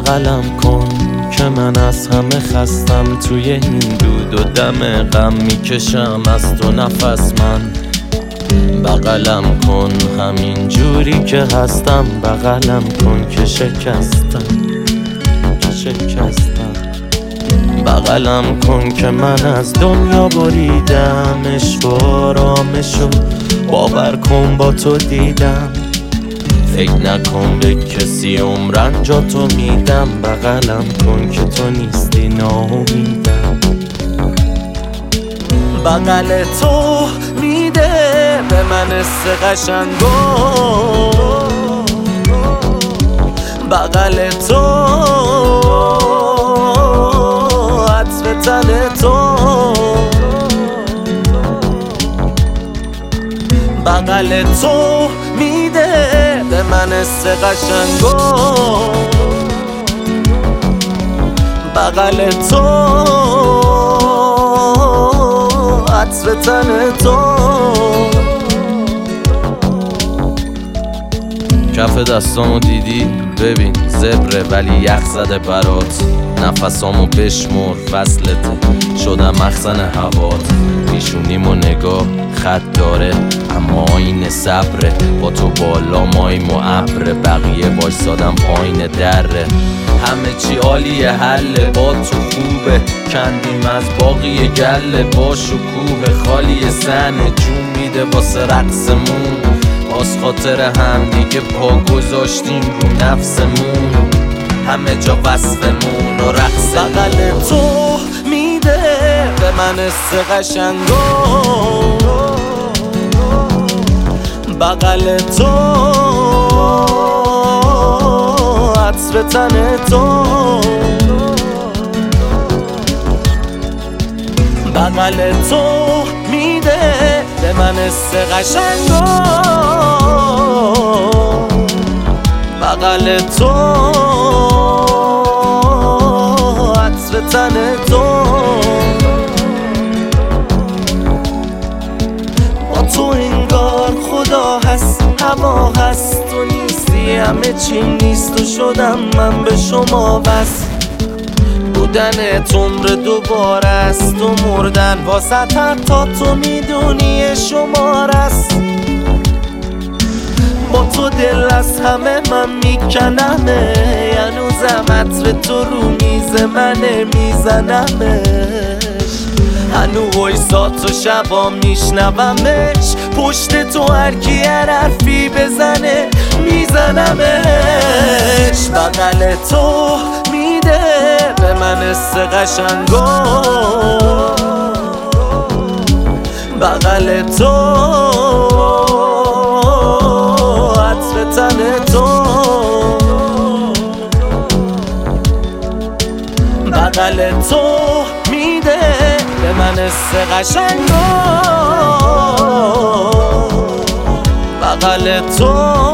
بغلم کن که من از همه خستم، توی این دود و دم غم میکشم از تو نفس من. بغلم کن همین جوری که هستم، بغلم کن که شکستم. بغلم کن که من از دنیا بریدم، عشق و آرامشو باور کن با تو دیدم. فکر نکن به کسی عمرن جا تو میدم، بغلم کن که تو نیستی ناامیدم. بغل تو میده به من حس قشنگو، بغل تو عطر تن تو، بغل تو میده به من حس قشنگو، بغل تو عطر تن تو. کف دستامو دیدی؟ ببین زبره ولی یخ زده برات، نفسامو بشمر فصلته شدم مخزن هوات. پیشونیمو نگاه خط داره اما آینه صبره، با تو بالا مایم و ابره، بقیه وایسادم پایین دره. همه چی عالیه حله با تو خوبه، کندیم از باقی گله با شکوه، خالی سنه جون میده واسه رقصمون، باز خاطر هم دیگه پا گذاشتیم رو نفسمون، همه جا وصفمون و رقص. بغل تو میده به من حس قشنگو، بغل تو عطر تن تو، بغل تو میده به من حس قشنگو، بغل تو عطر تن تو. با تو انگار خدا هست هوا هست، تو نیستی همه چیم نیست و شدم من به شما بس. بودن تمر دوباره است و مردن واسط حتی تو میدونی شمار است. با تو دل از همه من میکنمه، هنوزم عطر تو رو میز منه میزنمش، هنو وایسات و شبا میشنومش، پشت تو هرکی هر حرفی بزنه میزنمش. بغل تو میده به من حس قشنگو، بغل تو عطر تن تو، بغل تو میده به من حس قشنگو، بغل تو